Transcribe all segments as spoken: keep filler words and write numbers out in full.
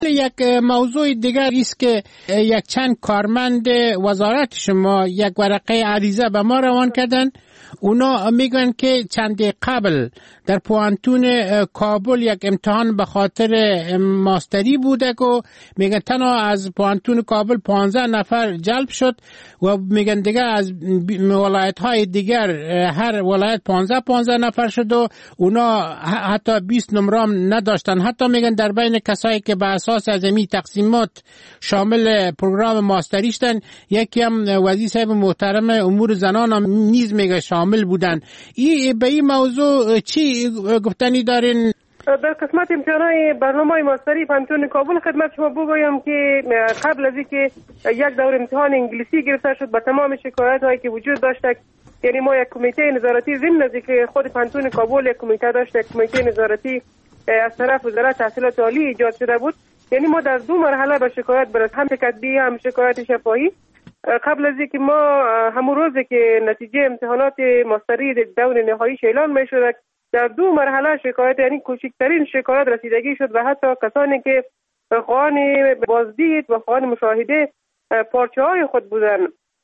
یک موضوع دیگر است که یک چند کارمند وزارت شما یک ورقه عریضه به ما روان کردن. اونا میگن که چند قبل در پوانتون کابل یک امتحان به خاطر ماستری بوده که میگن تنها از پوانتون کابل پانزده نفر جلب شد و میگن دیگه از ولایت های دیگر هر ولایت پانزده پانزده نفر شد و اونا حتی بیست نمرام نداشتن. حتی میگن در بین کسایی که به اساس از این تقسیمات شامل پروگرام ماستری شدن یکی هم وزیر صاحب محترم امور زنان هم نیز میگه شامل بودن. ای به این موضوع چی گفتنی دارین؟ در قسمت امتحانات برنامه ماستری پوانتون کابل خدمت شما بگویم که قبل از اینکه یک دور امتحان انگلیسی گرفته شد با تمام شکایت هایی که وجود داشت، یعنی ما یک کمیته نظارتی ضمن از اینکه خود پوانتون کابل یک کمیته داشت، یک کمیته نظارتی از طرف وزارت تحصیلات عالی ایجاد شده بود. یعنی ما در دو مرحله به شکایت برس، هم کتبی هم شکایت شفاهی. قبل از اینکه ما همون روزی که نتیجه امتحانات ماستری دور نهایی اعلان می‌شد، در دو مرحله شکایت، یعنی کوچکترین شکایت رسیدگی شد و حتی کسانی که خواهان بازدید و خواهان مشاهده پارچه های خود بودن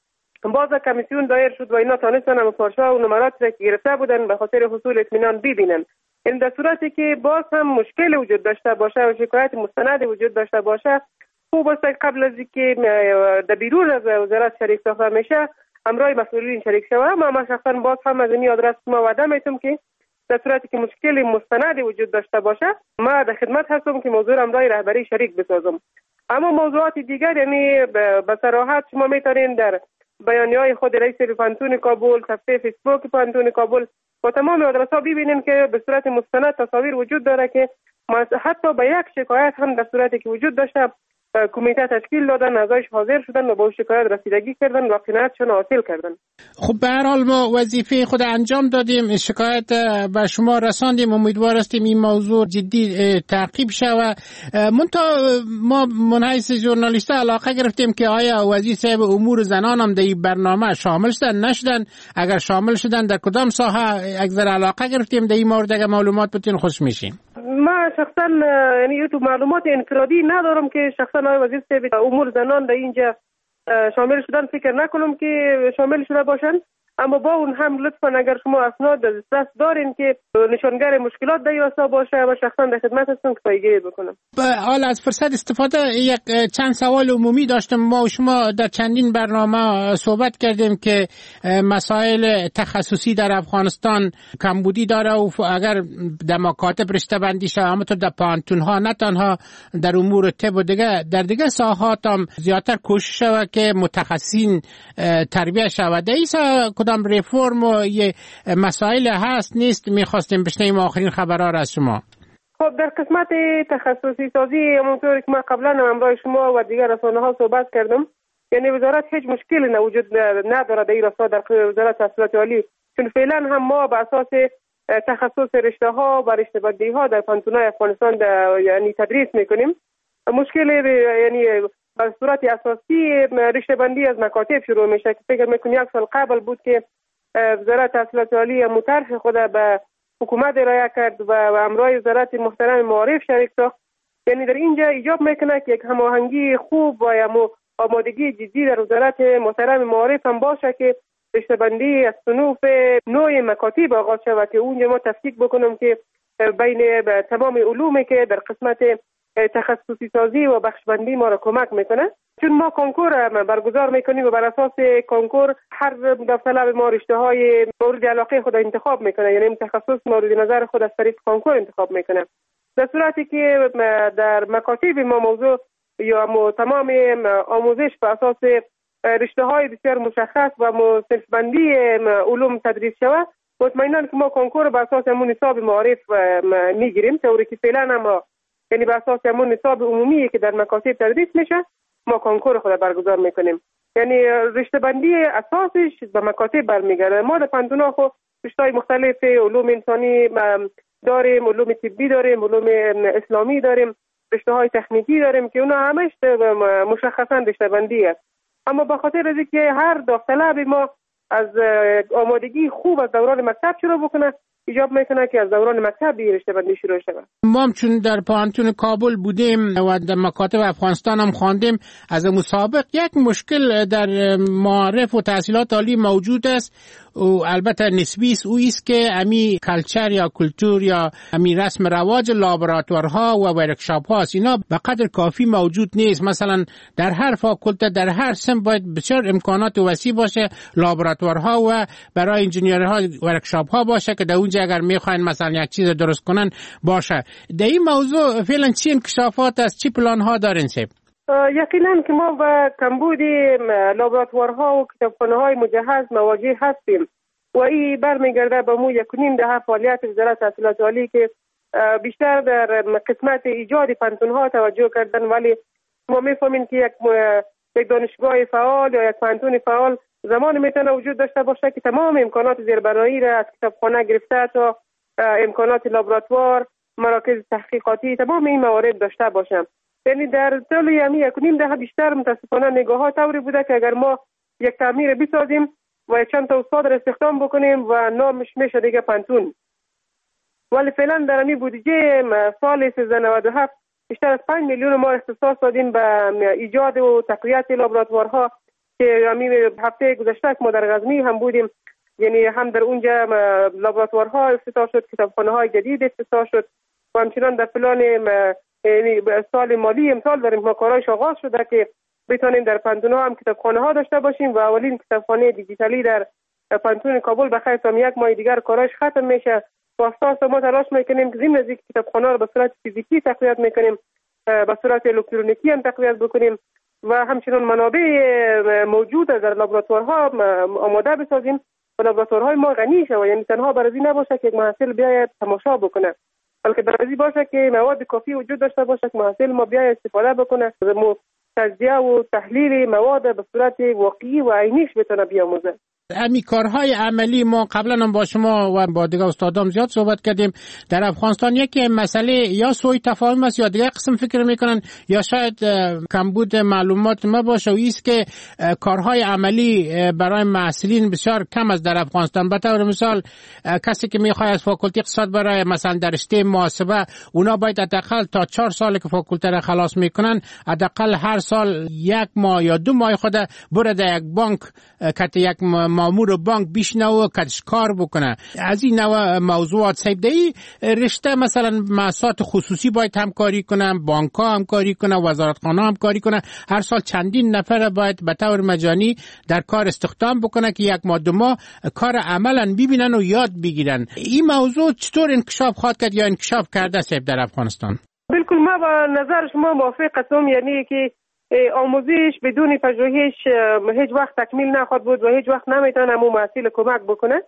باز کمیسیون دایر شد و اینا تانستن هم پارچه ها و نمرات را که گرفته بودن به خاطر حصول اطمینان ببینن. این در صورتی که باز هم مشکل وجود داشته باشه و شکایت مستند وجود داشته باشه، خوب است قبل از اینکه در بیرون از وزارت شریک ساخته میشه همراه مسئولین شریک شوه. ما ما شخصا باز هم از این آدرس ما وعده میتونم که در صورتی که مشکل مستند وجود داشته باشه ما در خدمت هستم که موضوع همراه رهبری شریک بسازم. اما موضوعات دیگر یعنی به صراحت شما میتونین در بیانیه‌های خود رئیس پوانتون کابل، صفحه فیسبوک پوانتون کابل و تمام آدرس‌ها ببینیم که به صورت مستند تصاویر وجود داره که حتی به یک شکایت هم در صورتی که وجود داشته کمیته تشکیل دادن، ازش حاضر شدن و با شکایت رسیدگی کردن و قناعتشون حاصل کردن. خب به هر حال ما وظیفه خود انجام دادیم، شکایت به شما رساندیم، امیدوار هستیم این موضوع جدی تعقیب شود. منتها ما منحیث ژورنالیست علاقه گرفتیم که آیا وزیر صاحب امور زنان هم در این برنامه شامل شدن نشدن؟ اگر شامل شدن در کدام ساحه اگر علاقه گرفتیم در این مورد اگر معلومات بتین خوش میشیم. ما شخصا یعنی تو معلومات انفرادی ندارم که شخصا آقای وزیر صاحب امور زنان در اینجا شامل شدن فکر نکنم که شامل شده باشن. اما با اون هم لطفا اگر شما اسناد دست دارین که نشانگر مشکلات در راستا باشه و شخصا در خدمت هستم که پایگیری بکنم. حالا از فرصت استفاده یک چند سوال عمومی داشتم. ما و شما در چندین برنامه صحبت کردیم که مسائل تخصصی در افغانستان کمبودی داره و اگر در مکاتب رشته بندی شود همونطور در پوانتون ها نه تنها در امور طب و دیگه در دیگه ساحات هم زیادتر کوشش شود که متخصصین تربیت شود. ایسا کدام ریفورم و یه مسائل هست نیست میخواستیم بشنیم آخرین خبرها را از شما. خب در قسمت تخصصی سازی همونطور که ما قبلا همراه شما و دیگر رسانه ها صحبت کردم، یعنی وزارت هیچ مشکلی نوجود نداره در این راستا در وزارت تحصیلات عالی، چون فعلا هم ما به اساس تخصص رشته ها و رشته بندی ها در پوانتون‌های افغانستان یعنی تدریس میکنیم. مشکل یعنی به صورت اساسی رشته بندی از مکاتب شروع میشه که فکر میکنم یک سال قبل بود که وزارت تحصیلات عالی مطرح خود به حکومت ارائه کرد و همراه وزارت محترم معارف شریک ساخت. یعنی در اینجا ایجاب میکنه که یک هماهنگی خوب و یا آمادگی جدی در وزارت محترم معارف هم باشه که رشته بندی از صنوف نوع مکاتب آغاز شود که اونجا ما تفکیک بکنم که بین تمام علومی که در قسمت تخصصی سازی و بخشبندی ما را کمک میکنه. چون ما کنکور برگزار میکنیم و بر اساس کنکور هر داوطلب ما رشته های مورد علاقه خود انتخاب میکنه، یعنی تخصص مورد نظر خود از طریق کنکور انتخاب میکنه. در صورتی که در مکاتب ما موضوع یا تمام آموزش بر اساس رشته های بسیار مشخص و صنف بندی علوم تدریس شود، مطمئنا که ما کنکور بر اساس همون نصاب معارف میگیریم، طوری که فعلا هم یعنی بر اساس همون نصاب عمومی که در مکاتب تدریس میشه ما کنکور خود برگزار میکنیم. یعنی رشته بندی اساسش به مکاتب برمیگرده. ما در پوانتون‌ها خو رشته‌های مختلف علوم انسانی داریم، علوم طبی داریم، علوم اسلامی داریم، رشته‌های تکنیکی داریم که اونا همش مشخصاً رشته بندی است. اما به خاطر از اینکه هر داوطلب ما از آمادگی خوب از دوران مکتب شروع بکنه، ایجاب میکنه که از دوران مکتب دیگه رشته بندی شروع شود. ما هم چون در پانتون کابل بودیم و در مکاتب افغانستان هم خواندیم، از مسابق یک مشکل در معارف و تحصیلات عالی موجود است و البته نسبی است، او است که امی کلچر یا کلتور یا امی رسم رواج لابراتوارها و ورکشاپ ها اینا به قدر کافی موجود نیست. مثلا در هر فاکولته در هر سم باید بسیار امکانات وسیع باشه، لابراتوارها و برای انجینیرها ورکشاپ ها باشه که در اونجا اگر میخواین مثلا یک چیز درست کنن باشه. در این موضوع فعلا چی انکشافات است، چی پلان ها دارین سیب؟ یقینا که ما با کمبود لابراتوارها و کتابخانه‌های مجهز مواجه هستیم و این برمیگرده به مو یک و نیم دهه فعالیت وزارت تحصیلات عالی که بیشتر در قسمت ایجاد پانتون‌ها توجه کردن، ولی ما میفهمیم که یک یک دانشگاه فعال یا یک پانتون فعال زمان میتونه وجود داشته باشه که تمام امکانات زیربنایی را از کتابخانه گرفته تا امکانات لابراتوار، مراکز تحقیقاتی، تمام این موارد داشته باشه. یعنی در طول یعنی یک و نیم دهه بیشتر متاسفانه نگاه ها طوری بوده که اگر ما یک تعمیر بسازیم و چند تا استاد را استخدام بکنیم و نامش میشه دیگه پانتون، ولی فعلا در این بودجه سال سیزده نود و هفت بیشتر از پنج میلیون ما اختصاص دادیم به ایجاد و تقویت لابراتوارها که همین هفته گذشته ما در غزنی هم بودیم. یعنی هم در اونجا لابراتوارها افتتاح شد، کتابخانه‌های جدید افتتاح شد و همچنان در پلان یعنی سال مالی امسال داریم ما کارایش آغاز شده که بتونیم در پانتون‌ها هم کتابخانه‌ها داشته باشیم و اولین کتابخانه دیجیتالی در پانتون کابل بخیر تا یک ماه دیگر کارایش ختم میشه. با اساس ما تلاش میکنیم که ضمن اینکه کتابخانه رو به صورت فیزیکی تقویت میکنیم به صورت الکترونیکی هم تقویت بکنیم و همچنین منابع موجود در لابراتوارها آماده بسازیم و لابراتوارهای ما غنی شه و یعنی تنها برای نباشه که یک محصل بیاید تماشا بکنه، بلکه برای باشه که مواد کافی وجود داشته باشه که محصل ما بیاید استفاده بکنه و تجزیه و تحلیل مواد به صورت واقعی و عینیش بتونه بیاموزه. امی کارهای عملی ما قبلا هم با شما و با دیگه استادام زیاد صحبت کردیم. در افغانستان یکی مسئله یا سوء تفاهم است یا دیگه قسم فکر میکنن یا شاید کمبود معلومات ما باشه و ایست که کارهای عملی برای محصلین بسیار کم است در افغانستان. به طور مثال کسی که میخواد از فاکولته اقتصاد برای مثلا در رشته محاسبه، اونا باید حداقل تا چهار سال که فاکولته را خلاص میکنن حداقل هر سال یک ماه یا دو ماه خود بره در یک بانک که یک مامور بانک بشنوه کدش کار بکنه. از این نوع موضوعات سیب دهی رشته مثلا مؤسسات خصوصی باید همکاری کنن، بانک ها همکاری کنن، وزارتخانه همکاری کنن، هر سال چندین نفر باید به طور مجانی در کار استخدام بکنه که یک ماه دو ماه کار عملا ببینن و یاد بگیرن. این موضوع چطور انکشاف خواهد کرد یا انکشاف کرده سیب در افغانستان؟ بالکل ما با نظر شما موافق هستم، یعنی که آموزش بدون پژوهش هیچ وقت تکمیل نخواهد بود و هیچ وقت نمیتونه مو محصل کمک بکنه.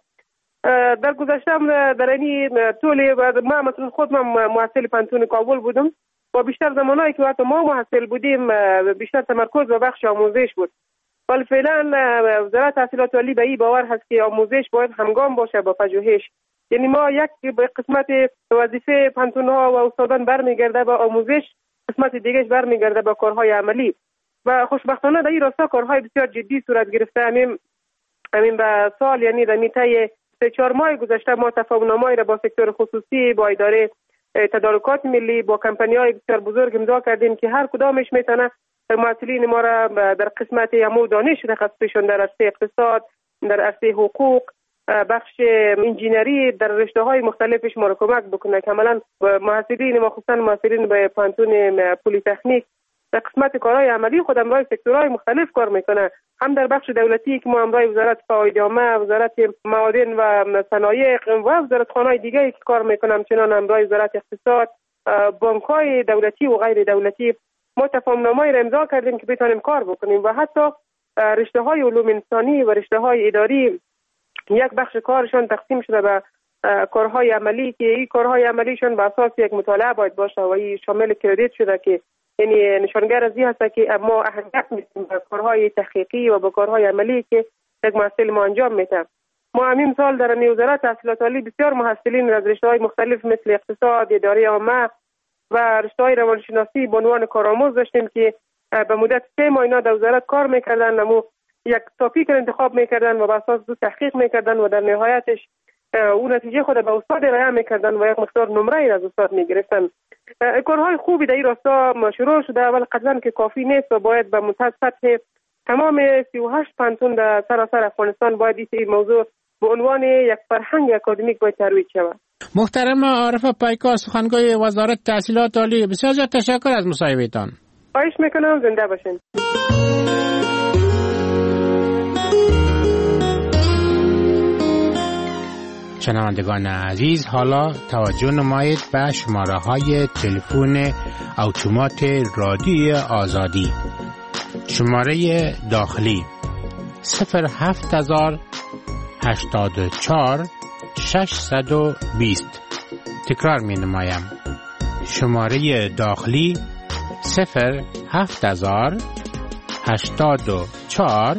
در گذشته در این طول ما مثلا خود من محصل پانتون کابل بودم و بیشتر زمانایی که وقت ما محصل بودیم بیشتر تمرکز به بخش آموزش بود، ولی فعلا وزارت تحصیلات عالی به این باور هست که آموزش باید همگام باشه با پژوهش. یعنی ما یک به قسمت وظیفه پانتون ها و استادان برمیگرده با آموزش، قسمت دیگهش برمیگرده با کارهای عملی و خوشبختانه در این راستا کارهای بسیار جدی صورت گرفته. همین همین به سال یعنی در میته سه چهار ماه گذشته ما تفاهم‌نامه‌ای را با سکتور خصوصی، با اداره تدارکات ملی، با کمپانی‌های بسیار بزرگ امضا کردیم که هر کدامش میتونه معلولین ما را در قسمت همو دانش تخصصیشون در عرصه اقتصاد، در عرصه حقوق، بخش انجینری، در رشته‌های مختلفش ما را کمک بکنه که عملاً محصلین ما خصوصا محصلین به پانتون پلی تکنیک در قسمت کارهای عملی خود امرای سکتورهای مختلف کار میکنه، هم در بخش دولتی که ما امرای وزارت فواید عامه، وزارت معادن و صنایع و وزارتخانه‌های دیگری که کار میکنه، همچنان امرای وزارت اقتصاد، بانک‌های دولتی و غیر دولتی ما تفاهم‌نامه‌ای را امضا کردیم که بتونیم کار بکنیم و حتی رشته‌های علوم انسانی و رشته‌های اداری یک بخش کارشان تقسیم شده به کارهای عملی که این کارهای عملیشون به اساس یک مطالعه باید باشه و این شامل کردیت شده که یعنی نشانگر از این هست که ما اهمیت میدیم به کارهای تحقیقی و به کارهای عملی که یک محصل ما انجام میده. ما همین سال در وزارت تحصیلات عالی بسیار محصلین از رشته‌های مختلف مثل اقتصاد، اداره عامه و رشته‌های روانشناسی به عنوان کارآموز داشتیم که به مدت سه ماه اینا در وزارت کار میکردن، اما یک تاپیک انتخاب میکردن و بر اساس دو تحقیق میکردن و در نهایتش اون نتیجه خود به استاد ارائه میکردن و یک مقدار نمره از استاد میگرفتن. کارهای خوبی در این راستا شروع شده، ولی قطعا که کافی نیست و باید به منتهی سطح تمام سی و هشت پانتون در سراسر افغانستان باید این موضوع به عنوان یک فرهنگ اکادمیک باید ترویج شود. محترم عارف پایکا، سخنگوی وزارت تحصیلات عالی، بسیار زیاد تشکر از مصاحبهتان. خواهش میکنم، زنده باشین. شنوندگان عزیز، حالا توجه نمایید به شماره های تلفن اتومات رادیوی آزادی. شماره داخلی صفر هفت هزار هشتاد و چهار ششصد و بیست. تکرار می نمایم. شماره داخلی صفر هفت هزار هشتاد و چهار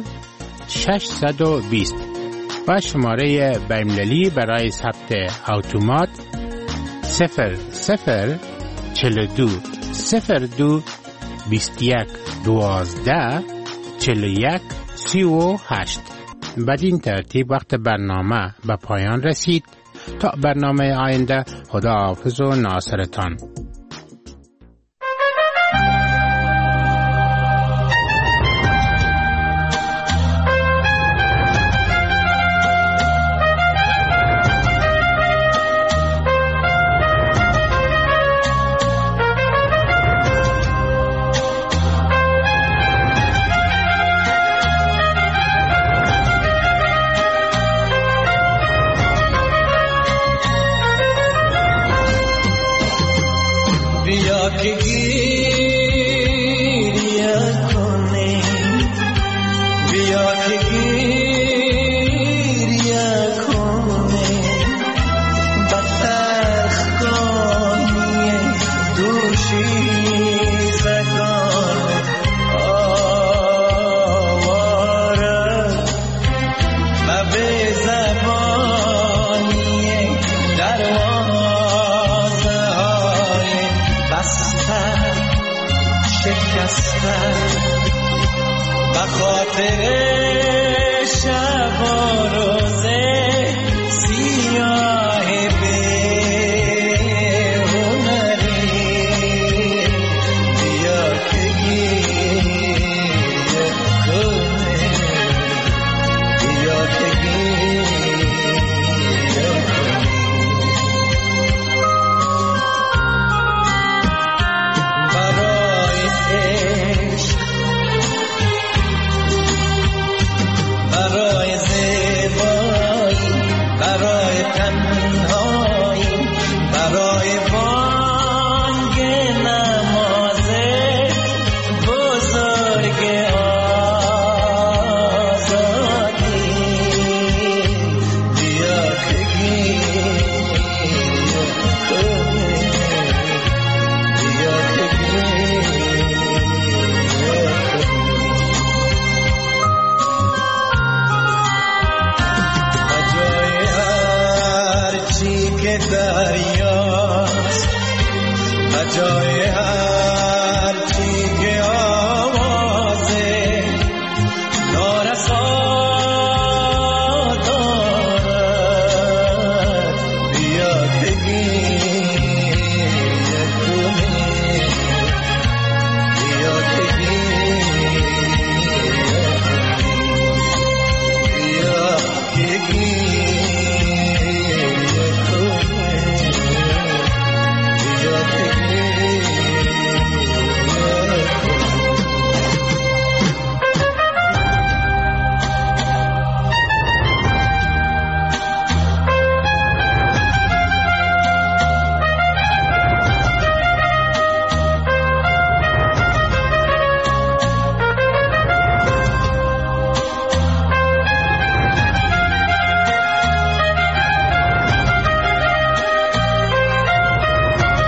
ششصد و بیست و شماره بین‌المللی برای ثبت اتومات صفر صفر چهل و دو صفر دو بیست و یک دوازده چهل و یک سی و هشت. بدین ترتیب وقت برنامه به پایان رسید. تا برنامه آینده، خدا حافظ و ناصرتان.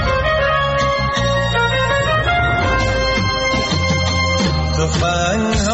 تفنگ